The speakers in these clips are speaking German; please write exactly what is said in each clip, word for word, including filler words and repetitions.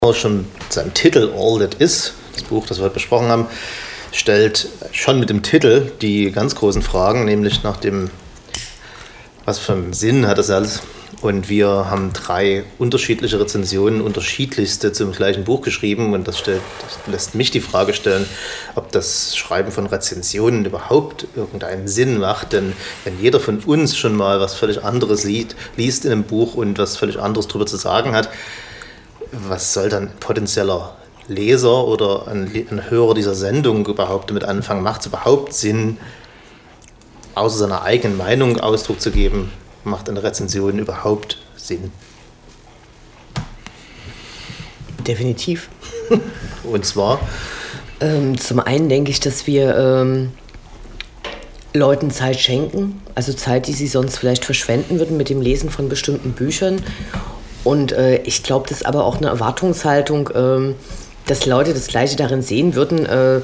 schon seinem Titel All That Is, das Buch, das wir heute besprochen haben, stellt schon mit dem Titel die ganz großen Fragen, nämlich nach dem, was für einen Sinn hat das alles. Und wir haben drei unterschiedliche Rezensionen, unterschiedlichste zum gleichen Buch geschrieben. Und das, stellt, das lässt mich die Frage stellen, ob das Schreiben von Rezensionen überhaupt irgendeinen Sinn macht. Denn wenn jeder von uns schon mal was völlig anderes liest, liest in einem Buch und was völlig anderes darüber zu sagen hat, was soll dann ein potenzieller Leser oder ein, ein Hörer dieser Sendung überhaupt damit anfangen? Macht es überhaupt Sinn, außer seiner eigenen Meinung Ausdruck zu geben? Macht eine Rezension überhaupt Sinn? Definitiv. Und zwar? Ähm, zum einen denke ich, dass wir ähm, Leuten Zeit schenken, also Zeit, die sie sonst vielleicht verschwenden würden mit dem Lesen von bestimmten Büchern. Und äh, ich glaube, das ist aber auch eine Erwartungshaltung, äh, dass Leute das Gleiche darin sehen würden, äh,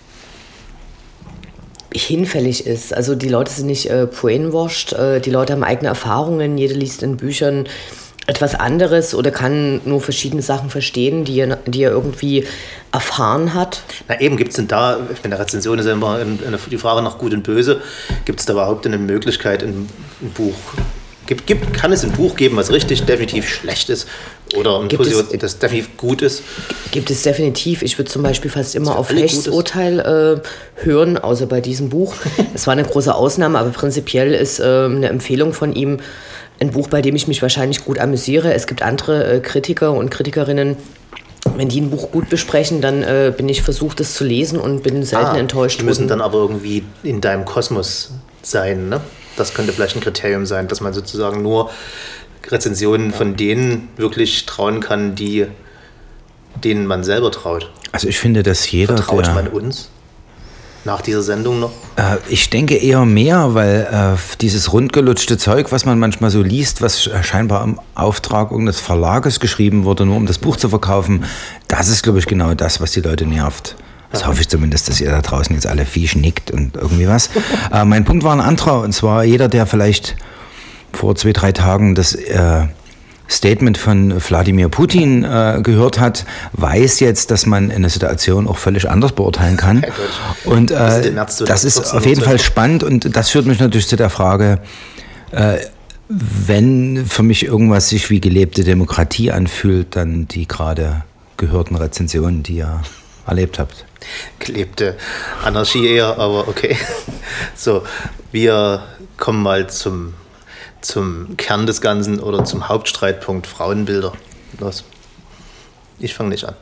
hinfällig ist. Also die Leute sind nicht äh, brainwashed, äh, die Leute haben eigene Erfahrungen, jeder liest in Büchern etwas anderes oder kann nur verschiedene Sachen verstehen, die er, die er irgendwie erfahren hat. Na eben, gibt es denn da, in der Rezension ist ja immer die Frage nach Gut und Böse, gibt es da überhaupt eine Möglichkeit, ein, ein Buch Gibt, gibt, kann es ein Buch geben, was richtig definitiv schlecht ist oder ein Buch, das definitiv gut ist? Gibt es definitiv. Ich würde zum Beispiel fast immer auf Hechts Urteil äh, hören, außer bei diesem Buch. Es war eine große Ausnahme, aber prinzipiell ist äh, eine Empfehlung von ihm ein Buch, bei dem ich mich wahrscheinlich gut amüsiere. Es gibt andere äh, Kritiker und Kritikerinnen, wenn die ein Buch gut besprechen, dann äh, bin ich versucht, es zu lesen und bin selten ah, enttäuscht. Die müssen dann aber irgendwie in deinem Kosmos sein, ne? Das könnte vielleicht ein Kriterium sein, dass man sozusagen nur Rezensionen von denen wirklich trauen kann, die, denen man selber traut. Also ich finde, dass jeder... Vertraut der, man uns nach dieser Sendung noch? Äh, ich denke eher mehr, weil äh, dieses rundgelutschte Zeug, was man manchmal so liest, was scheinbar im Auftrag irgendeines Verlages geschrieben wurde, nur um das Buch zu verkaufen, das ist, glaube ich, genau das, was die Leute nervt. Das hoffe ich zumindest, dass ihr da draußen jetzt alle Viech nickt und irgendwie was. äh, mein Punkt war ein anderer, und zwar jeder, der vielleicht vor zwei, drei Tagen das äh, Statement von Wladimir Putin äh, gehört hat, weiß jetzt, dass man eine Situation auch völlig anders beurteilen kann. Und äh, das ist auf jeden Fall spannend, und das führt mich natürlich zu der Frage, äh, wenn für mich irgendwas sich wie gelebte Demokratie anfühlt, dann die gerade gehörten Rezensionen, die ihr erlebt habt. Gelebte Anarchie eher, aber okay. So, wir kommen mal zum, zum Kern des Ganzen oder zum Hauptstreitpunkt Frauenbilder. Los. Ich fange nicht an.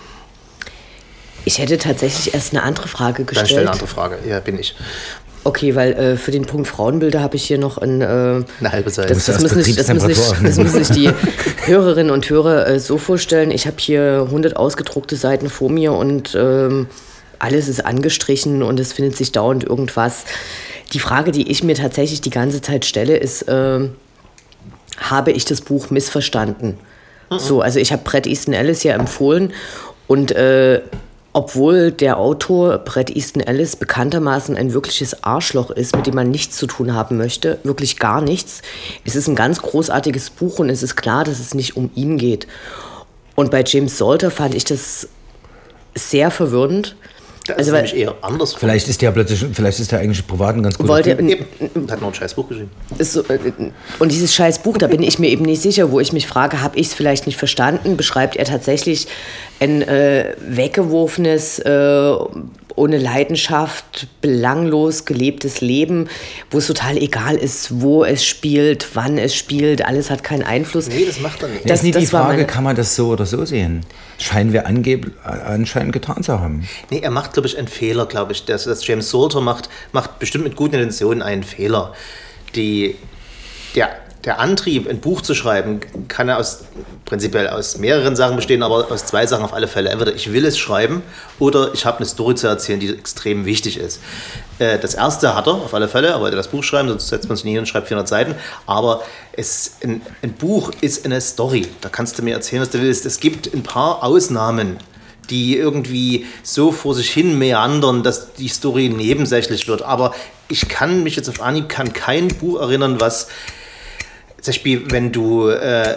Ich hätte tatsächlich erst eine andere Frage gestellt. Dann stell eine andere Frage, ja, bin ich. Okay, weil äh, für den Punkt Frauenbilder habe ich hier noch ein, äh, eine halbe Seite. Das, das, müssen, nicht, das, müssen, nicht, das müssen sich die Hörerinnen und Hörer äh, so vorstellen. Ich habe hier hundert ausgedruckte Seiten vor mir und ähm, alles ist angestrichen und es findet sich dauernd irgendwas. Die Frage, die ich mir tatsächlich die ganze Zeit stelle, ist, äh, habe ich das Buch missverstanden? Mhm. So, also ich habe Bret Easton Ellis ja empfohlen und äh, obwohl der Autor Bret Easton Ellis bekanntermaßen ein wirkliches Arschloch ist, mit dem man nichts zu tun haben möchte, wirklich gar nichts, es ist ein ganz großartiges Buch und es ist klar, dass es nicht um ihn geht. Und bei James Salter fand ich das sehr verwirrend. Das also, ist nämlich eher anders. Vielleicht ist der plötzlich, vielleicht ist der eigentlich privat ein ganz guter wollte, Typ. N- hat noch ein Scheißbuch geschrieben. So, und dieses Scheißbuch, da bin ich mir eben nicht sicher, wo ich mich frage, habe ich es vielleicht nicht verstanden? Beschreibt er tatsächlich ein äh, weggeworfenes, äh, ohne Leidenschaft, belanglos gelebtes Leben, wo es total egal ist, wo es spielt, wann es spielt, alles hat keinen Einfluss. Nee, das macht er nicht. Das, das ist nie die Frage, kann man das so oder so sehen? Scheinen wir angeb- anscheinend getan zu haben. Nee, er macht, glaube ich, einen Fehler, glaube ich. Das, das James Salter macht, macht bestimmt mit guten Intentionen einen Fehler. Die, der, der Antrieb, ein Buch zu schreiben, kann aus, prinzipiell aus mehreren Sachen bestehen, aber aus zwei Sachen auf alle Fälle. Entweder ich will es schreiben oder ich habe eine Story zu erzählen, die extrem wichtig ist. Äh, das erste hat er auf alle Fälle, er wollte das Buch schreiben, sonst setzt man sich nicht hin und schreibt vierhundert Seiten. Aber es, ein, ein Buch ist eine Story. Da kannst du mir erzählen, was du willst. Es gibt ein paar Ausnahmen, die irgendwie so vor sich hin meandern, dass die Story nebensächlich wird. Aber ich kann mich jetzt auf Anhieb kann kein Buch erinnern, was zum Beispiel, wenn du äh,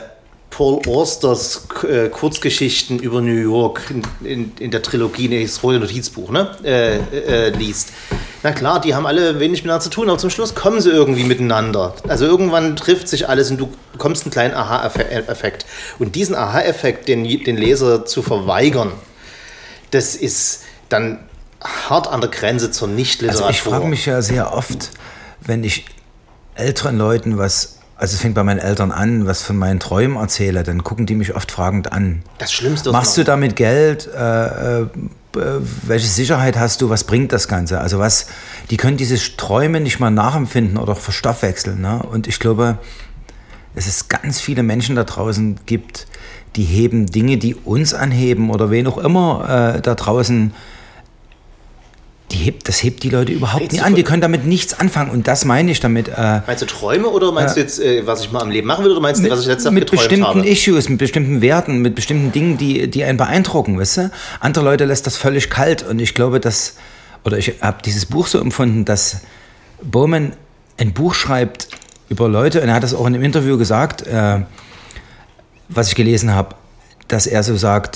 Paul Austers äh, Kurzgeschichten über New York in, in, in der Trilogie, nee, das Rote Notizbuch, ne, äh, äh, liest. Na klar, die haben alle wenig miteinander zu tun, aber zum Schluss kommen sie irgendwie miteinander. Also irgendwann trifft sich alles und du bekommst einen kleinen Aha-Effekt. Und diesen Aha-Effekt, den, den Leser zu verweigern, das ist dann hart an der Grenze zur Nicht-Literatur. Also ich frage mich ja sehr oft, wenn ich älteren Leuten was, also es fängt bei meinen Eltern an, was von meinen Träumen erzähle, dann gucken die mich oft fragend an. Das Schlimmste. Machst du damit Geld? Äh, äh, welche Sicherheit hast du? Was bringt das Ganze? Also was, die können diese Träume nicht mal nachempfinden oder verstoffwechseln. Ne? Und ich glaube, dass es ganz viele Menschen da draußen gibt, die heben Dinge, die uns anheben oder wen auch immer äh, da draußen. Die hebt, das hebt die Leute überhaupt Redst nicht an. Die können damit nichts anfangen. Und das meine ich damit. Äh, meinst du Träume oder meinst äh, du jetzt, äh, was ich mal am Leben machen will? Oder meinst du, was ich letztes Mal geträumt habe? Mit bestimmten Issues, mit bestimmten Werten, mit bestimmten Dingen, die, die einen beeindrucken, weißt du? Andere Leute lässt das völlig kalt. Und ich glaube, dass, oder ich habe dieses Buch so empfunden, dass Bowman ein Buch schreibt über Leute, und er hat das auch in einem Interview gesagt, äh, was ich gelesen habe, dass er so sagt,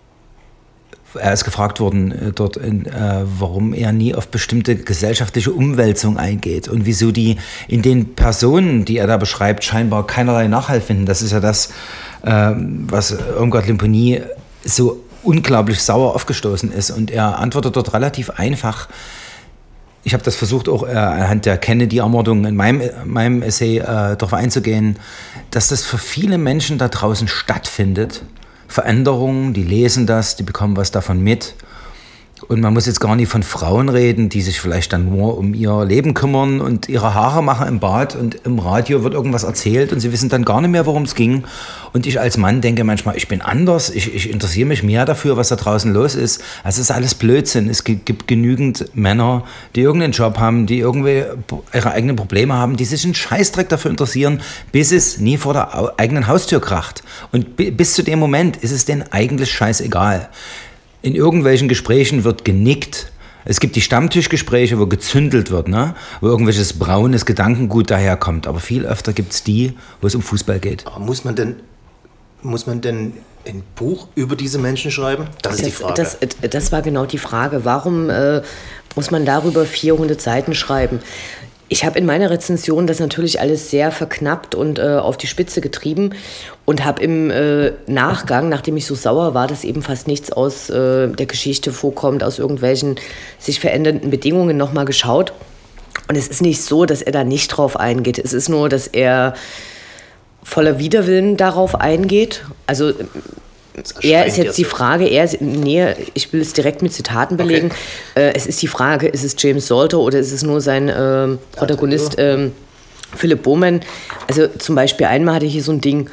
er ist gefragt worden, äh, dort, in, äh, warum er nie auf bestimmte gesellschaftliche Umwälzung eingeht und wieso die in den Personen, die er da beschreibt, scheinbar keinerlei Nachhalt finden. Das ist ja das, äh, was Irmgard Limpony so unglaublich sauer aufgestoßen ist. Und er antwortet dort relativ einfach. Ich habe das versucht, auch äh, anhand der Kennedy-Ermordung in meinem, meinem Essay äh, darauf einzugehen, dass das für viele Menschen da draußen stattfindet. Veränderungen, die lesen das, die bekommen was davon mit. Und man muss jetzt gar nicht von Frauen reden, die sich vielleicht dann nur um ihr Leben kümmern und ihre Haare machen im Bad und im Radio wird irgendwas erzählt und sie wissen dann gar nicht mehr, worum es ging. Und ich als Mann denke manchmal, ich bin anders, ich, ich interessiere mich mehr dafür, was da draußen los ist. Also es ist alles Blödsinn. Es gibt genügend Männer, die irgendeinen Job haben, die irgendwie ihre eigenen Probleme haben, die sich einen Scheißdreck dafür interessieren, bis es nie vor der eigenen Haustür kracht. Und bis zu dem Moment ist es denen eigentlich scheißegal. In irgendwelchen Gesprächen wird genickt. Es gibt die Stammtischgespräche, wo gezündelt wird, ne? Wo irgendwelches braunes Gedankengut daherkommt. Aber viel öfter gibt es die, wo es um Fußball geht. Aber muss man denn, muss man denn ein Buch über diese Menschen schreiben? Das, das ist die Frage. Das, das war genau die Frage. Warum äh, muss man darüber vierhundert Seiten schreiben? Ich habe in meiner Rezension das natürlich alles sehr verknappt und äh, auf die Spitze getrieben und habe im äh, Nachgang, nachdem ich so sauer war, dass eben fast nichts aus äh, der Geschichte vorkommt, aus irgendwelchen sich verändernden Bedingungen nochmal geschaut. Und es ist nicht so, dass er da nicht drauf eingeht. Es ist nur, dass er voller Widerwillen darauf eingeht. Also er ist jetzt die Frage, er ist, nee, ich will es direkt mit Zitaten belegen. Okay. Äh, es ist die Frage, ist es James Salter oder ist es nur sein äh, Protagonist äh, Philip Bowman? Also zum Beispiel einmal hatte ich hier so ein Ding,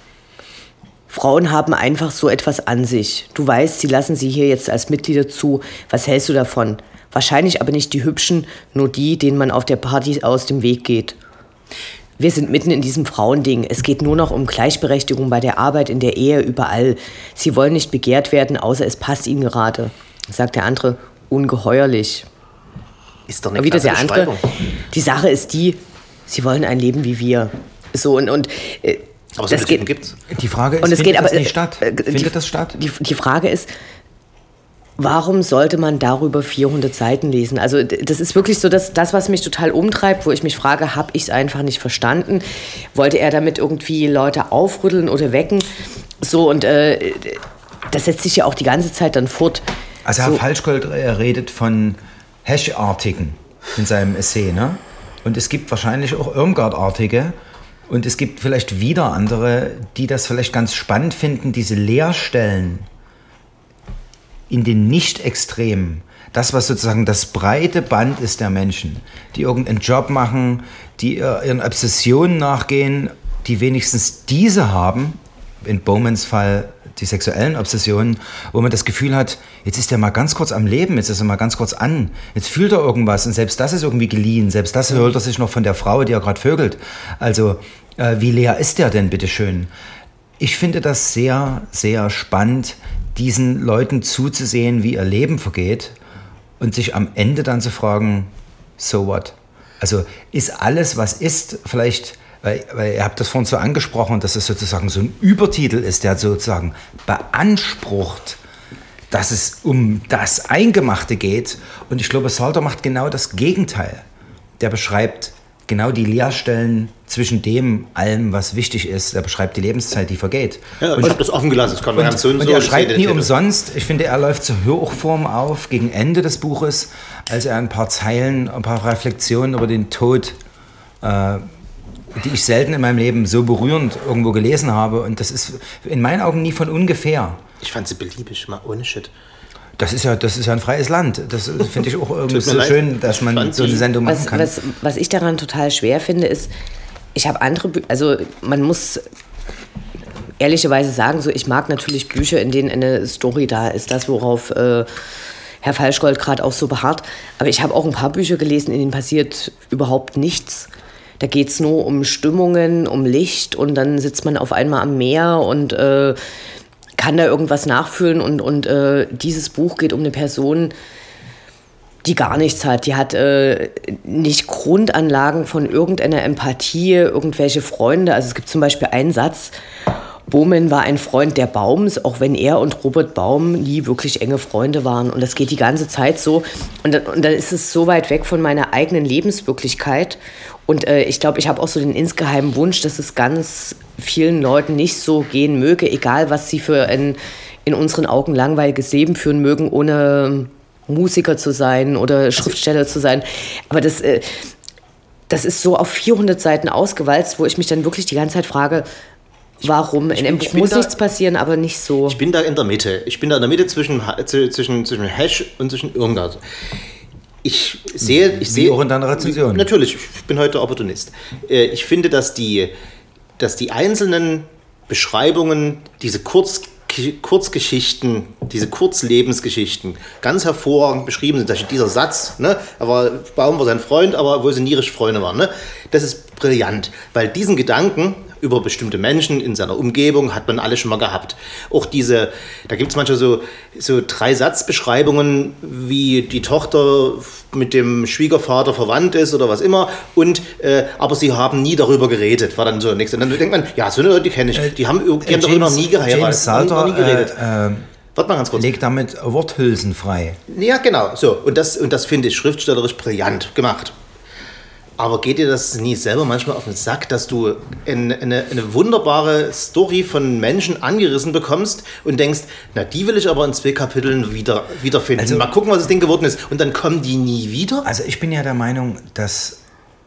Frauen haben einfach so etwas an sich. Du weißt, sie lassen sie hier jetzt als Mitglieder zu. Was hältst du davon? Wahrscheinlich aber nicht die Hübschen, nur die, denen man auf der Party aus dem Weg geht. Wir sind mitten in diesem Frauending. Es geht nur noch um Gleichberechtigung bei der Arbeit, in der Ehe, überall. Sie wollen nicht begehrt werden, außer es passt ihnen gerade. Sagt der andere, ungeheuerlich. Ist doch eine wieder klasse der andere. Beschreibung. Die Sache ist die, sie wollen ein Leben wie wir. So und, und äh, aber so das geht, gibt's. Die Frage ist, und es findet geht das aber, nicht statt? Äh, findet die, das statt? Die, die Frage ist, warum sollte man darüber vierhundert Seiten lesen? Also das ist wirklich so das, das was mich total umtreibt, wo ich mich frage, habe ich es einfach nicht verstanden? Wollte er damit irgendwie Leute aufrütteln oder wecken? So, und äh, das setzt sich ja auch die ganze Zeit dann fort. Also Herr so. Falschgold redet von Hash-Artigen in seinem Essay, ne? Und es gibt wahrscheinlich auch Irmgard-Artige. Und es gibt vielleicht wieder andere, die das vielleicht ganz spannend finden, diese Leerstellen in den Nicht-Extremen, das, was sozusagen das breite Band ist der Menschen, die irgendeinen Job machen, die ihren Obsessionen nachgehen, die wenigstens diese haben, in Bowmans Fall die sexuellen Obsessionen, wo man das Gefühl hat, jetzt ist er mal ganz kurz am Leben, jetzt ist er mal ganz kurz an, jetzt fühlt er irgendwas und selbst das ist irgendwie geliehen, selbst das holt er sich noch von der Frau, die er gerade vögelt. Also äh, wie leer ist der denn, bitteschön? Ich finde das sehr, sehr spannend, diesen Leuten zuzusehen, wie ihr Leben vergeht und sich am Ende dann zu fragen, so what? Also ist alles, was ist, vielleicht weil, weil ihr habt das vorhin so angesprochen, dass es sozusagen so ein Übertitel ist, der sozusagen beansprucht, dass es um das Eingemachte geht. Und ich glaube, Salter macht genau das Gegenteil. Der beschreibt genau die Leerstellen zwischen dem allem, was wichtig ist. Er beschreibt die Lebenszeit, die vergeht. Ja, und ich habe das offen gelassen. Das kann man und, ganz so und, und so. er schreibt nie umsonst. Ich finde, er läuft zur Hochform auf gegen Ende des Buches, als er ein paar Zeilen, ein paar Reflexionen über den Tod, äh, die ich selten in meinem Leben so berührend irgendwo gelesen habe. Und das ist in meinen Augen nie von ungefähr. Ich fand sie beliebig, mal ohne Shit. Das ist ja, das ist ja ein freies Land. Das finde ich auch irgendwie so leid. schön, dass man so eine Sendung machen was, kann. Was, was ich daran total schwer finde, ist, ich habe andere, Bü- also man muss ehrlicherweise sagen, so ich mag natürlich Bücher, in denen eine Story da ist, das worauf äh, Herr Falschgold gerade auch so beharrt. Aber ich habe auch ein paar Bücher gelesen, in denen passiert überhaupt nichts. Da geht es nur um Stimmungen, um Licht und dann sitzt man auf einmal am Meer und äh, kann da irgendwas nachfühlen und, und äh, dieses Buch geht um eine Person, die gar nichts hat. Die hat äh, nicht Grundanlagen von irgendeiner Empathie, irgendwelche Freunde. Also es gibt zum Beispiel einen Satz, Bohman war ein Freund der Baums, auch wenn er und Robert Baum nie wirklich enge Freunde waren. Und das geht die ganze Zeit so. Und dann, und dann ist es so weit weg von meiner eigenen Lebenswirklichkeit. Und äh, ich glaube, ich habe auch so den insgeheimen Wunsch, dass es ganz vielen Leuten nicht so gehen möge, egal was sie für ein in unseren Augen langweiliges Leben führen mögen, ohne Musiker zu sein oder Schriftsteller zu sein. Aber das, äh, das ist so auf vierhundert Seiten ausgewalzt, wo ich mich dann wirklich die ganze Zeit frage, warum? Ich in bin- einem ich Buch bin muss da- nichts passieren, aber nicht so. Ich bin da in der Mitte. Ich bin da in der Mitte zwischen, Ha- zu- zwischen, zwischen Hash und zwischen Irmgard. Ich sehe, ich Wie sehe auch in deiner Rezension. Natürlich, ich bin heute Opportunist. Äh, Ich finde, dass die, dass die einzelnen Beschreibungen, diese Kurz, Kurzgeschichten, diese Kurzlebensgeschichten ganz hervorragend beschrieben sind. Also dieser Satz, ne, aber Baum war sein Freund, aber wo sie nierisch Freunde waren, ne, das ist brillant, weil diesen Gedanken über bestimmte Menschen in seiner Umgebung hat man alle schon mal gehabt. Auch diese, da gibt es manchmal so, so drei Satzbeschreibungen, wie die Tochter mit dem Schwiegervater verwandt ist oder was immer, und äh, aber sie haben nie darüber geredet, war dann so nichts. Und dann denkt man, ja, so eine Leute kenne ich, die haben, die haben darüber noch nie geheiratet, James Salter noch nie geredet. äh, äh, Warte mal ganz kurz. legt damit Worthülsen frei. Ja, genau. So, und das, und das finde ich schriftstellerisch brillant gemacht. Aber geht dir das nie selber manchmal auf den Sack, dass du eine, eine, eine wunderbare Story von Menschen angerissen bekommst und denkst, na, die will ich aber in zwei Kapiteln wieder, wiederfinden. Also- Mal gucken, was das Ding geworden ist. Und dann kommen die nie wieder? Also ich bin ja der Meinung, dass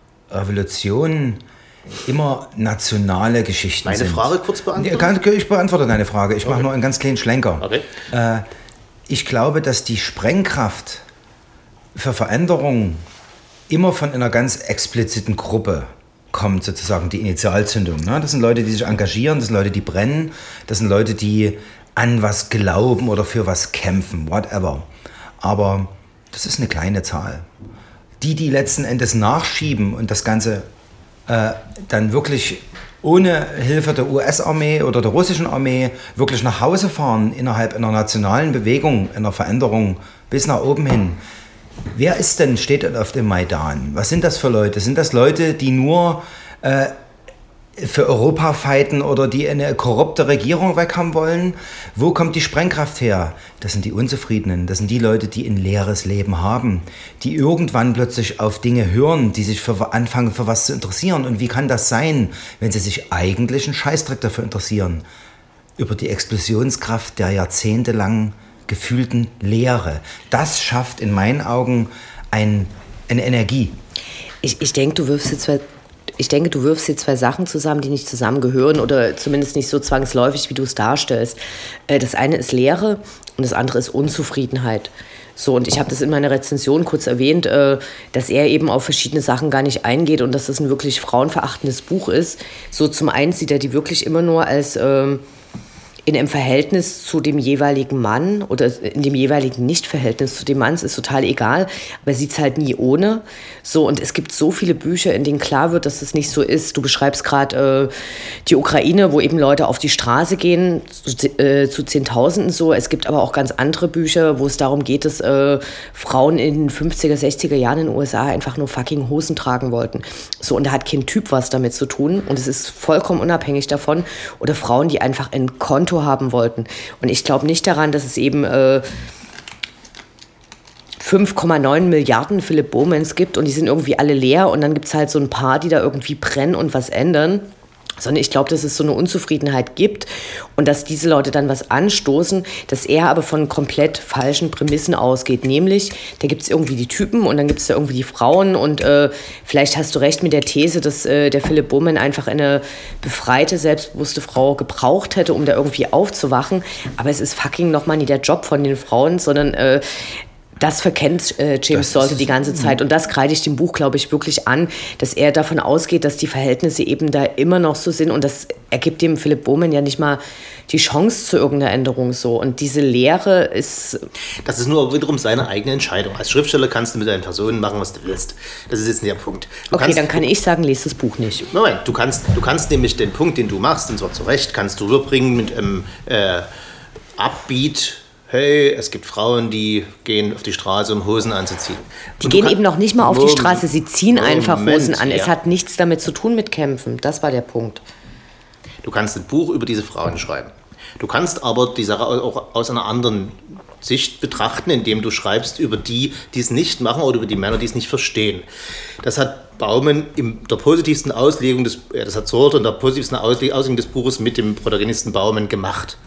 Revolutionen immer nationale Geschichten Meine sind. Frage kurz beantworten? Ja, kann- Ich beantworte deine Frage. Ich mache nur einen ganz kleinen Schlenker. Okay. Äh, ich glaube, dass die Sprengkraft für Veränderungen immer von einer ganz expliziten Gruppe kommt, sozusagen die Initialzündung. Ne? Das sind Leute, die sich engagieren, das sind Leute, die brennen, das sind Leute, die an was glauben oder für was kämpfen, whatever. Aber das ist eine kleine Zahl. Die, die letzten Endes nachschieben und das Ganze äh, dann wirklich ohne Hilfe der U S-Armee oder der russischen Armee wirklich nach Hause fahren innerhalb einer nationalen Bewegung, einer Veränderung bis nach oben hin. Wer ist denn, steht denn auf dem Maidan? Was sind das für Leute? Sind das Leute, die nur äh, für Europa fighten oder die eine korrupte Regierung weg haben wollen? Wo kommt die Sprengkraft her? Das sind die Unzufriedenen, das sind die Leute, die ein leeres Leben haben, die irgendwann plötzlich auf Dinge hören, die sich für, anfangen für was zu interessieren. Und wie kann das sein, wenn sie sich eigentlich einen Scheißdreck dafür interessieren? Über die Explosionskraft der jahrzehntelang gefühlten Leere. Das schafft in meinen Augen ein, eine Energie. Ich, ich denke, du wirfst jetzt zwei, ich denke, du wirfst jetzt zwei Sachen zusammen, die nicht zusammengehören oder zumindest nicht so zwangsläufig, wie du es darstellst. Äh, Das eine ist Leere und das andere ist Unzufriedenheit. So, und ich habe das in meiner Rezension kurz erwähnt, äh, dass er eben auf verschiedene Sachen gar nicht eingeht und dass das ein wirklich frauenverachtendes Buch ist. So, zum einen sieht er die wirklich immer nur als ähm, in einem Verhältnis zu dem jeweiligen Mann oder in dem jeweiligen Nicht-Verhältnis zu dem Mann, es ist total egal, aber er sieht es halt nie ohne. So, und es gibt so viele Bücher, in denen klar wird, dass es nicht so ist. Du beschreibst gerade äh, die Ukraine, wo eben Leute auf die Straße gehen, zu, äh, zu Zehntausenden so. Es gibt aber auch ganz andere Bücher, wo es darum geht, dass äh, Frauen in den fünfziger, sechziger Jahren in den U S A einfach nur fucking Hosen tragen wollten. So, und da hat kein Typ was damit zu tun und es ist vollkommen unabhängig davon. Oder Frauen, die einfach ein Konto haben wollten. Und ich glaube nicht daran, dass es eben äh, fünf Komma neun Milliarden Philipp Bowmans gibt und die sind irgendwie alle leer und dann gibt es halt so ein paar, die da irgendwie brennen und was ändern. Sondern ich glaube, dass es so eine Unzufriedenheit gibt und dass diese Leute dann was anstoßen, dass er aber von komplett falschen Prämissen ausgeht. Nämlich, da gibt es irgendwie die Typen und dann gibt es da irgendwie die Frauen und äh, vielleicht hast du recht mit der These, dass äh, der Philipp Bowman einfach eine befreite, selbstbewusste Frau gebraucht hätte, um da irgendwie aufzuwachen. Aber es ist fucking nochmal nie der Job von den Frauen, sondern äh, das verkennt äh, James Salter die ganze Zeit. Und das kreide ich dem Buch, glaube ich, wirklich an, dass er davon ausgeht, dass die Verhältnisse eben da immer noch so sind. Und das ergibt dem Philipp Bowman ja nicht mal die Chance zu irgendeiner Änderung so. Und diese Lehre ist... Das ist nur wiederum seine eigene Entscheidung. Als Schriftsteller kannst du mit deinen Personen machen, was du willst. Das ist jetzt der Punkt. Du okay, kannst, dann kann ich sagen, lese das Buch nicht. Nein, du kannst, du kannst nämlich den Punkt, den du machst, und zwar zu Recht, kannst du rüberbringen mit einem ähm, äh, Upbeat... Hey, es gibt Frauen, die gehen auf die Straße, um Hosen anzuziehen. Die gehen eben noch nicht mal auf die Straße, sie ziehen Moment, einfach Hosen an. Es ja. hat nichts damit zu tun mit Kämpfen. Das war der Punkt. Du kannst ein Buch über diese Frauen schreiben. Du kannst aber die Sache auch aus einer anderen Sicht betrachten, indem du schreibst über die, die es nicht machen oder über die Männer, die es nicht verstehen. Das hat Bowman in der positivsten Auslegung des, äh, das hat Salter in der positivsten Auslegung des Buches mit dem Protagonisten Bowman gemacht.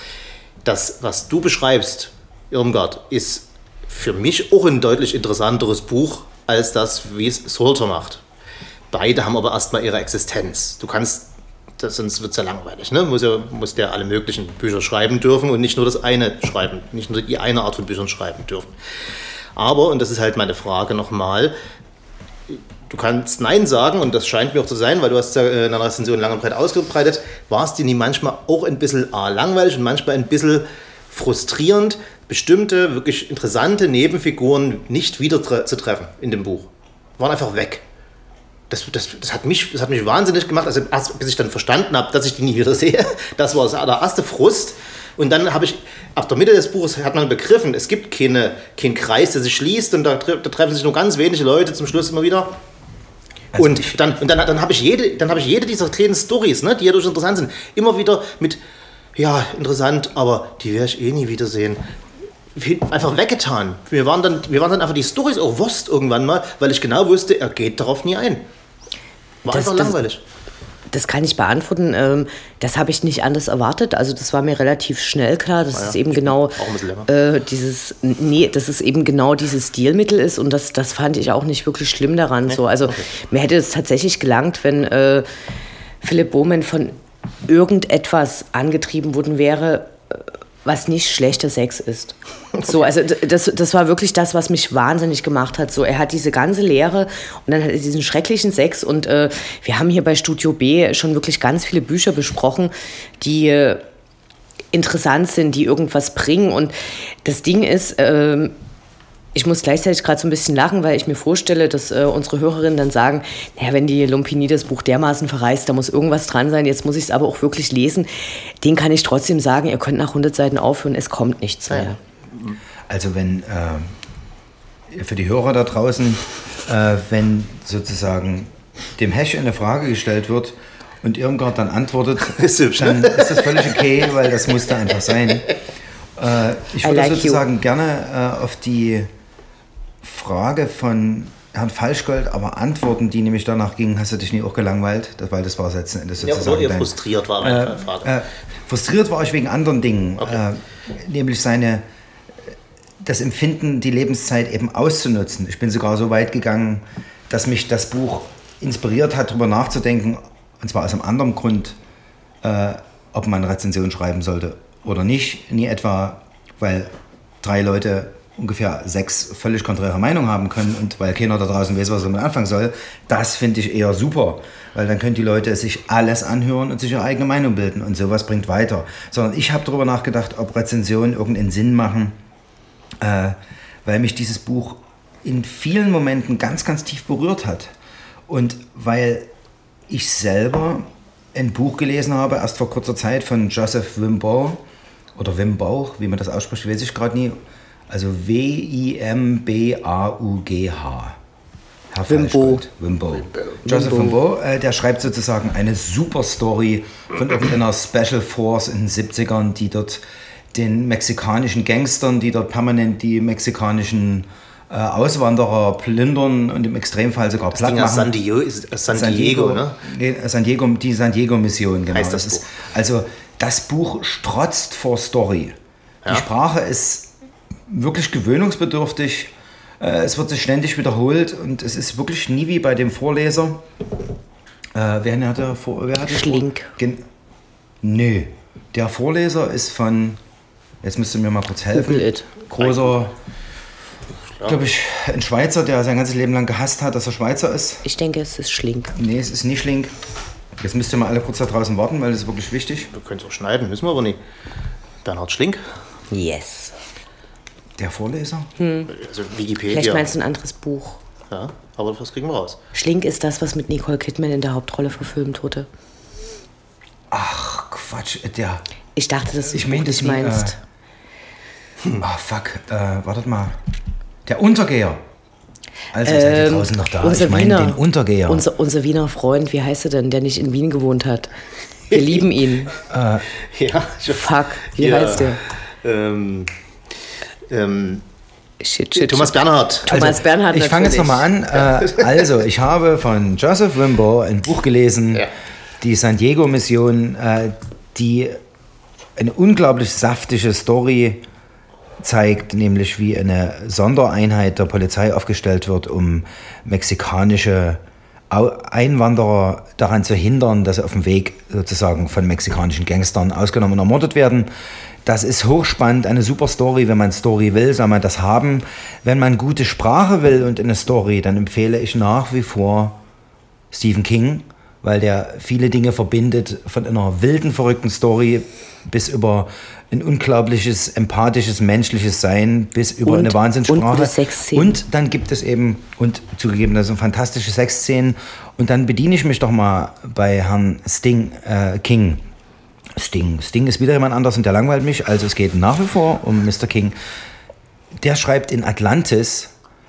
Das, was du beschreibst, Irmgard, ist für mich auch ein deutlich interessanteres Buch als das, wie es Salter macht. Beide haben aber erstmal ihre Existenz. Du kannst, das, sonst wird es ja langweilig, ne? Muss ja, muss der alle möglichen Bücher schreiben dürfen und nicht nur das eine schreiben, nicht nur die eine Art von Büchern schreiben dürfen. Aber, und das ist halt meine Frage nochmal, du kannst Nein sagen, und das scheint mir auch zu sein, weil du hast ja in einer Rezension lang und breit ausgebreitet, war es dir nie manchmal auch ein bisschen A, langweilig und manchmal ein bisschen frustrierend, bestimmte, wirklich interessante Nebenfiguren nicht wieder tre- zu treffen in dem Buch. Waren einfach weg. Das, das, das, hat mich, das hat mich wahnsinnig gemacht, also erst, bis ich dann verstanden habe, dass ich die nie wieder sehe. Das war der erste Frust. Und dann habe ich, ab der Mitte des Buches hat man begriffen, es gibt keine, keinen Kreis, der sich schließt und da, da treffen sich nur ganz wenige Leute zum Schluss immer wieder. Also und dann, und dann, dann habe ich jede, dann habe ich jede dieser kleinen Storys, ne, die ja durchaus interessant sind, immer wieder mit, ja, interessant, aber die werde ich eh nie wiedersehen. Einfach weggetan. Wir waren dann, wir waren dann einfach die Storys auch Wurst irgendwann mal, weil ich genau wusste, er geht darauf nie ein. War das, einfach das, langweilig. Das kann ich beantworten. Ähm, das habe ich nicht anders erwartet. Also das war mir relativ schnell klar, dass ah ja, es eben genau äh, dieses, nee, dass es eben genau dieses Stilmittel ist und das, das fand ich auch nicht wirklich schlimm daran. Nee? So. Also okay. Mir hätte es tatsächlich gelangt, wenn äh, Philipp Bowman von irgendetwas angetrieben worden wäre, was nicht schlechter Sex ist. So, also das, das war wirklich das, was mich wahnsinnig gemacht hat. So, er hat diese ganze Lehre und dann hat er diesen schrecklichen Sex und äh, wir haben hier bei Studio B schon wirklich ganz viele Bücher besprochen, die äh, interessant sind, die irgendwas bringen und das Ding ist, äh, ich muss gleichzeitig gerade so ein bisschen lachen, weil ich mir vorstelle, dass äh, unsere Hörerinnen dann sagen, naja, wenn die Lumpini das Buch dermaßen verreißt, da muss irgendwas dran sein, jetzt muss ich es aber auch wirklich lesen. Den kann ich trotzdem sagen, ihr könnt nach hundert Seiten aufhören, es kommt nichts mehr. Also wenn, äh, für die Hörer da draußen, äh, wenn sozusagen dem Hash eine Frage gestellt wird und Irmgard dann antwortet, ist hübsch, dann ne? ist das völlig okay, weil das muss da einfach sein. Äh, ich würde like sozusagen you. gerne äh, auf die Frage von Herrn Falschgold, aber Antworten, die nämlich danach gingen, hast du dich nie auch gelangweilt? Das, weil das war letzten Endes sozusagen... Ja, oder frustriert war meine äh, Frage. Äh, frustriert war ich wegen anderen Dingen, okay. äh, nämlich seine, das Empfinden, die Lebenszeit eben auszunutzen. Ich bin sogar so weit gegangen, dass mich das Buch inspiriert hat, darüber nachzudenken, und zwar aus einem anderen Grund, äh, ob man eine Rezension schreiben sollte oder nicht. Nie etwa, weil drei Leute ungefähr sechs völlig konträre Meinungen haben können und weil keiner da draußen weiß, was er damit anfangen soll, das finde ich eher super, weil dann können die Leute sich alles anhören und sich ihre eigene Meinung bilden und sowas bringt weiter. Sondern ich habe darüber nachgedacht, ob Rezensionen irgendeinen Sinn machen, äh, weil mich dieses Buch in vielen Momenten ganz, ganz tief berührt hat und weil ich selber ein Buch gelesen habe, erst vor kurzer Zeit von Joseph Wimbo oder Wimbo, wie man das ausspricht, weiß ich gerade nie. Also W I M B A U G H. Herr Wimbo. Wimbo. Joseph Wimbo, äh, der schreibt sozusagen eine super Story von irgendeiner Special Force in den siebzigern, die dort den mexikanischen Gangstern, die dort permanent die mexikanischen äh, Auswanderer plündern und im Extremfall sogar das platt Ding machen. San Diego, ist San, San Diego, Diego, ne? Nee, San Diego, die San Diego-Mission, genau. Heißt das das ist, Buch. also das Buch strotzt vor Story. Ja. Die Sprache ist wirklich gewöhnungsbedürftig. Äh, es wird sich ständig wiederholt und es ist wirklich nie wie bei dem Vorleser. Äh, wer hatte vor? Wer hatte Schlink. Gen- Nö. Der Vorleser ist von, jetzt müsst ihr mir mal kurz helfen. Google it. Großer, glaube ich, ein Schweizer, der sein ganzes Leben lang gehasst hat, dass er Schweizer ist. Ich denke, es ist Schlink. Nee, es ist nicht Schlink. Jetzt müsst ihr mal alle kurz da draußen warten, weil das ist wirklich wichtig. Du könntest auch schneiden, wissen wir aber nicht. Bernhard Schlink, Yes. Der Vorleser? also Wikipedia. Vielleicht meinst du ein anderes Buch. Ja, aber das kriegen wir raus. Schlink ist das, was mit Nicole Kidman in der Hauptrolle verfilmt wurde. Ach, Quatsch. Der. Ich dachte, dass du Ich das mein, Buch das nicht nie, meinst. Ah, fuck. Äh, wartet mal. Der Untergeher. Also seid ihr Ähm, draußen noch da. unser Ich meine Wiener, den Untergeher. Unser, unser Wiener Freund, wie heißt er denn, der nicht in Wien gewohnt hat? Wir lieben ihn. Ja, schon. Fuck, wie Ja. heißt der? Ähm, ähm, Shit, shit, Thomas shit. Bernhard. Thomas Also, Bernhard ich fange jetzt natürlich. nochmal an. Äh, also, ich habe von Joseph Wimbo ein Buch gelesen, Ja. die San Diego-Mission, äh, die eine unglaublich saftige Story zeigt, nämlich wie eine Sondereinheit der Polizei aufgestellt wird, um mexikanische Au- Einwanderer daran zu hindern, dass sie auf dem Weg sozusagen von mexikanischen Gangstern ausgenommen und ermordet werden. Das ist hochspannend, eine super Story. Wenn man Story will, soll man das haben. Wenn man gute Sprache will und eine Story, dann empfehle ich nach wie vor Stephen King, weil der viele Dinge verbindet, von einer wilden, verrückten Story bis über ein unglaubliches, empathisches, menschliches Sein, bis über Und- eine Wahnsinnssprache. und gute Sexszenen. Und dann gibt es eben, und zugegeben, das sind fantastische Sexszenen. Und dann bediene ich mich doch mal bei Herrn Sting äh, King. Sting. Sting ist wieder jemand anders und der langweilt mich. Also es geht nach wie vor um Mister King. Der schreibt in Atlantis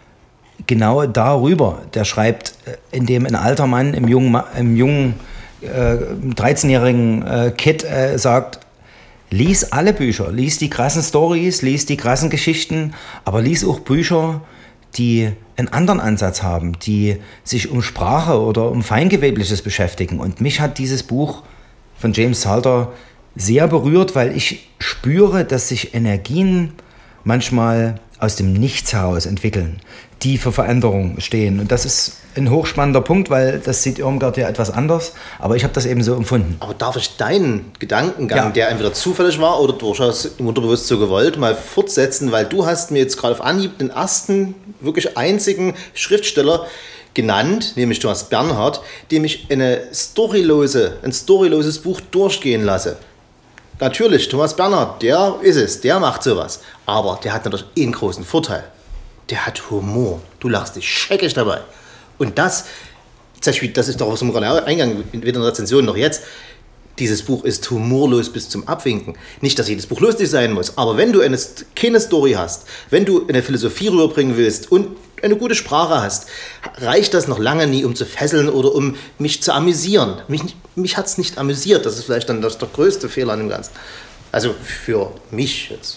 genau darüber. Der schreibt, äh, indem ein alter Mann im jungen, Ma- im jungen äh, dreizehnjährigen äh, Kid äh, sagt, lies alle Bücher, lies die krassen Stories, lies die krassen Geschichten, aber lies auch Bücher, die einen anderen Ansatz haben, die sich um Sprache oder um Feingewebliches beschäftigen. Und mich hat dieses Buch von James Salter sehr berührt, weil ich spüre, dass sich Energien manchmal aus dem Nichts heraus entwickeln, die für Veränderung stehen. Und das ist ein hochspannender Punkt, weil das sieht Irmgard ja etwas anders, aber ich habe das eben so empfunden. Aber darf ich deinen Gedankengang, Ja. der entweder zufällig war oder durchaus unterbewusst so gewollt, mal fortsetzen, weil du hast mir jetzt gerade auf Anhieb den ersten, wirklich einzigen Schriftsteller genannt, nämlich Thomas Bernhard, dem ich eine storylose, ein storyloses Buch durchgehen lasse. Natürlich, Thomas Bernhard, der ist es, der macht sowas. Aber der hat natürlich einen großen Vorteil. Der hat Humor. Du lachst dich scheckig dabei. Und das, das ist doch aus dem Eingang, weder in der Rezension noch jetzt, dieses Buch ist humorlos bis zum Abwinken. Nicht, dass jedes Buch lustig sein muss, aber wenn du eine, keine Story hast, wenn du eine Philosophie rüberbringen willst und eine gute Sprache hast, reicht das noch lange nie, um zu fesseln oder um mich zu amüsieren. Mich, mich hat es nicht amüsiert, das ist vielleicht dann das, der größte Fehler an dem Ganzen. Also für mich jetzt.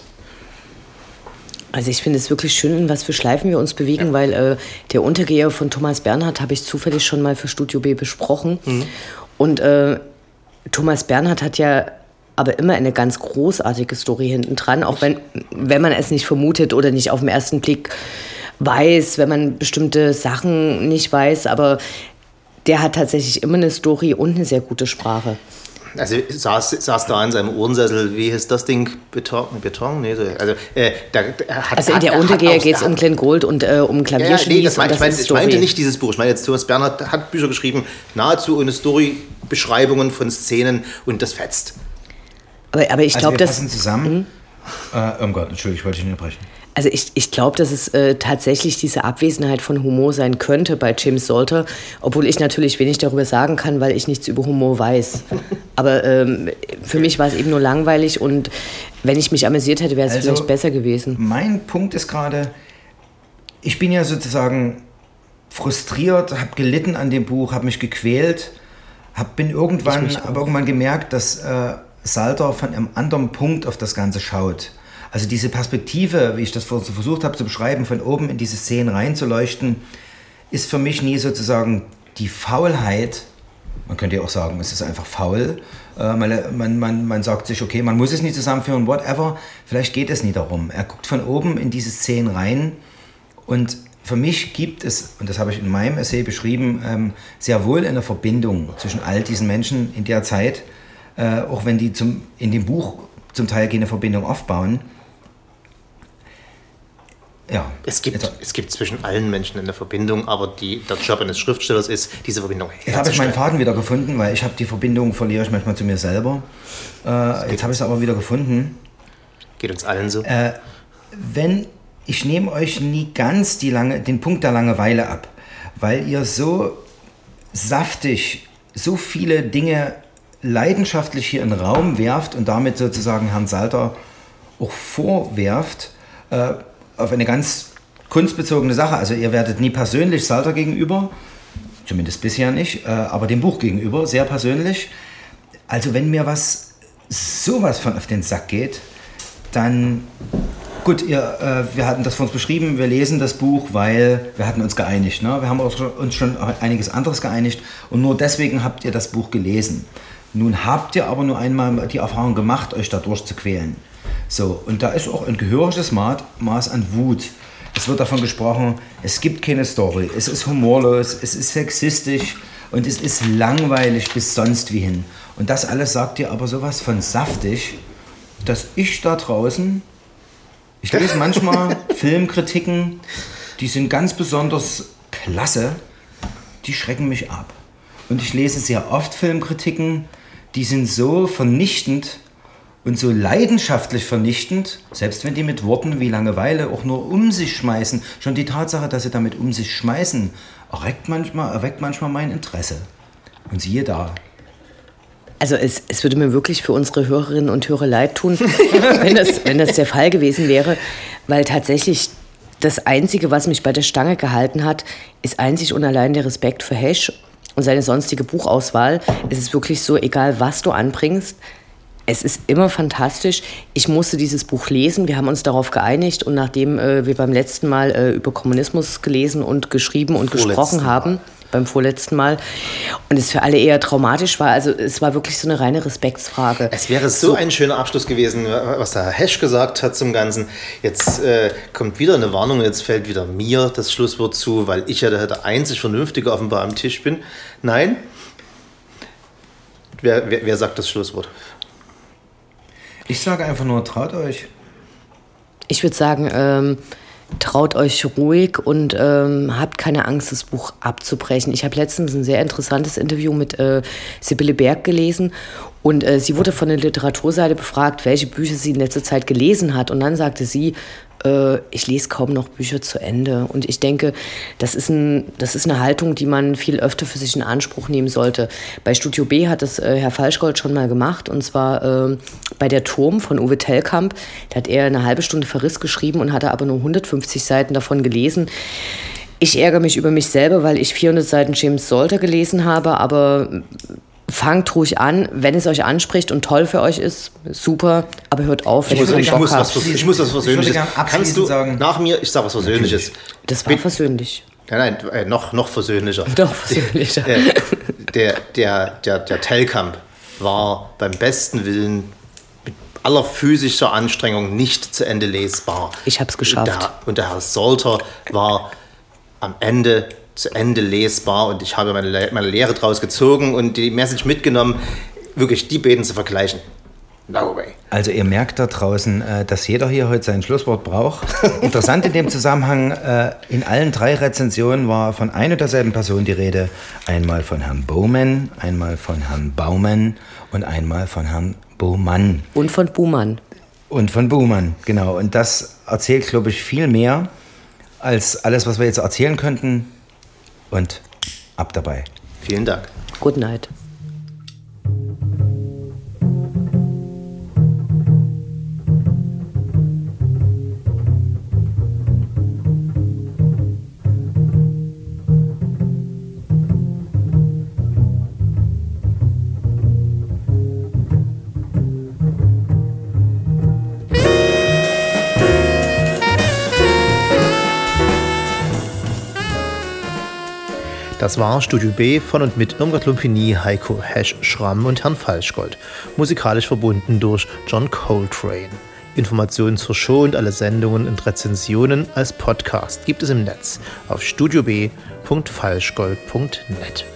Also ich finde es wirklich schön, in was für Schleifen wir uns bewegen, weil äh, der Untergeher von Thomas Bernhard habe ich zufällig schon mal für Studio B besprochen. Mhm. Und äh, Thomas Bernhard hat ja aber immer eine ganz großartige Story hinten dran, auch wenn, wenn man es nicht vermutet oder nicht auf den ersten Blick weiß, wenn man bestimmte Sachen nicht weiß, aber der hat tatsächlich immer eine Story und eine sehr gute Sprache. also saß, saß da in seinem Ohrensessel, wie heißt das Ding? Beton? Beton? Nee, so, also, äh, da, hat, also in der Untergeher geht es um Glenn Gould und äh, um Klavierschließ. Ja, nee, das mein, ich, mein, ich meinte nicht dieses Buch. Ich meine jetzt, Thomas Bernhard hat Bücher geschrieben, nahezu ohne Story-Beschreibungen von Szenen und das fetzt. Aber, aber ich also glaube, wir dass... passen zusammen. Mhm. Äh, oh Gott, Entschuldigung, ich wollte dich nicht unterbrechen. Also ich, ich glaube, dass es äh, tatsächlich diese Abwesenheit von Humor sein könnte bei James Salter, obwohl ich natürlich wenig darüber sagen kann, weil ich nichts über Humor weiß. Aber ähm, für mich war es eben nur langweilig und wenn ich mich amüsiert hätte, wäre es also vielleicht besser gewesen. Mein Punkt ist gerade, ich bin ja sozusagen frustriert, habe gelitten an dem Buch, habe mich gequält, hab, bin irgendwann, habe irgendwann gemerkt, dass äh, Salter von einem anderen Punkt auf das Ganze schaut. Also diese Perspektive, wie ich das versucht habe zu beschreiben, von oben in diese Szenen reinzuleuchten, ist für mich nie sozusagen die Faulheit. Man könnte ja auch sagen, es ist einfach faul. Äh, man, man, man, man sagt sich, okay, man muss es nicht zusammenführen, whatever. Vielleicht geht es nie darum. Er guckt von oben in diese Szenen rein und für mich gibt es, und das habe ich in meinem Essay beschrieben, ähm, sehr wohl eine Verbindung zwischen all diesen Menschen in der Zeit, äh, auch wenn die zum, in dem Buch zum Teil keine Verbindung aufbauen. Ja. Es gibt, es gibt zwischen allen Menschen eine Verbindung, aber die, der Job eines Schriftstellers ist, diese Verbindung herzustellen. Jetzt habe ich meinen Faden wieder gefunden, weil ich habe die Verbindung, verliere ich manchmal zu mir selber. Äh, jetzt habe ich es aber wieder gefunden. Geht uns allen so. Äh, wenn, ich nehme euch nie ganz die lange, den Punkt der Langeweile ab, weil ihr so saftig, so viele Dinge leidenschaftlich hier in den Raum werft und damit sozusagen Herrn Salter auch vorwerft, äh, auf eine ganz kunstbezogene Sache. Also ihr werdet nie persönlich Salter gegenüber, zumindest bisher nicht, äh, aber dem Buch gegenüber sehr persönlich. Also wenn mir was sowas von auf den Sack geht, dann gut, ihr, äh, wir hatten das von uns beschrieben, wir lesen das Buch, weil wir hatten uns geeinigt. Ne? Wir haben uns schon einiges anderes geeinigt und nur deswegen habt ihr das Buch gelesen. Nun habt ihr aber nur einmal die Erfahrung gemacht, euch da durchzuquälen. So, und da ist auch ein gehöriges Maß an Wut. Es wird davon gesprochen, es gibt keine Story, es ist humorlos, es ist sexistisch und es ist langweilig bis sonst wie hin. Und das alles sagt ihr aber sowas von saftig, dass ich da draußen, ich lese manchmal Filmkritiken, die sind ganz besonders klasse, die schrecken mich ab. Und ich lese sehr oft Filmkritiken, die sind so vernichtend und so leidenschaftlich vernichtend, selbst wenn die mit Worten wie Langeweile auch nur um sich schmeißen. Schon die Tatsache, dass sie damit um sich schmeißen, erweckt manchmal, erweckt manchmal mein Interesse. Und siehe da. Also es, es würde mir wirklich für unsere Hörerinnen und Hörer leid tun, wenn das, wenn das der Fall gewesen wäre, weil tatsächlich das Einzige, was mich bei der Stange gehalten hat, ist einzig und allein der Respekt für Hesch und seine sonstige Buchauswahl. Es ist wirklich so, egal was du anbringst, es ist immer fantastisch. Ich musste dieses Buch lesen. Wir haben uns darauf geeinigt. Und nachdem äh, wir beim letzten Mal äh, über Kommunismus gelesen und geschrieben und gesprochen haben, beim vorletzten Mal, und es für alle eher traumatisch war, also es war wirklich so eine reine Respektsfrage. Es wäre so, so ein schöner Abschluss gewesen, was der Herr Hesch gesagt hat zum Ganzen. Jetzt äh, kommt wieder eine Warnung, jetzt fällt wieder mir das Schlusswort zu, weil ich ja der, der einzig Vernünftige offenbar am Tisch bin. Nein? Wer, wer, wer sagt das Schlusswort? Ich sage einfach nur, traut euch. Ich würde sagen, ähm, traut euch ruhig und ähm, habt keine Angst, das Buch abzubrechen. Ich habe letztens ein sehr interessantes Interview mit äh, Sibylle Berg gelesen und äh, sie wurde von der Literaturseite befragt, welche Bücher sie in letzter Zeit gelesen hat. Und dann sagte sie, äh, ich lese kaum noch Bücher zu Ende. Und ich denke, das ist, ein, das ist eine Haltung, die man viel öfter für sich in Anspruch nehmen sollte. Bei Studio B hat das äh, Herr Falschgold schon mal gemacht, und zwar äh, bei Der Turm von Uwe Tellkamp. Da hat er eine halbe Stunde Verriss geschrieben und hatte aber nur hundertfünfzig Seiten davon gelesen. Ich ärgere mich über mich selber, weil ich vierhundert Seiten James Salter gelesen habe, aber fangt ruhig an, wenn es euch anspricht und toll für euch ist, super, aber hört auf, wenn ich ihr muss, keinen ich Bock muss habt. was, ich muss was Versöhnliches. Kannst du sagen? Nach mir, ich sage was Versöhnliches. Das war versöhnlich. Nein, nein, äh, noch, noch versöhnlicher. Doch versöhnlicher. äh, der, der, der, der Tellkamp war beim besten Willen mit aller physischer Anstrengung nicht zu Ende lesbar. Ich habe es geschafft. Und der, und der Herr Salter war am Ende zu Ende lesbar und ich habe meine, meine Lehre daraus gezogen und die Message mitgenommen. wirklich die beiden zu vergleichen. No way. Also ihr merkt da draußen, dass jeder hier heute sein Schlusswort braucht. Interessant in dem Zusammenhang, in allen drei Rezensionen war von einer und derselben Person die Rede. Einmal von Herrn Bowman, einmal von Herrn Baumann und einmal von Herrn Baumann. Und von Buhmann. Und von Buhmann, genau. Und das erzählt, glaube ich, viel mehr als alles, was wir jetzt erzählen könnten. Und ab dabei. Vielen Dank. Good night. Das war Studio B von und mit Irmgard Lumpini, Heiko Hesch-Schramm und Herrn Falschgold. Musikalisch verbunden durch John Coltrane. Informationen zur Show und alle Sendungen und Rezensionen als Podcast gibt es im Netz auf studio b punkt falschgold punkt net.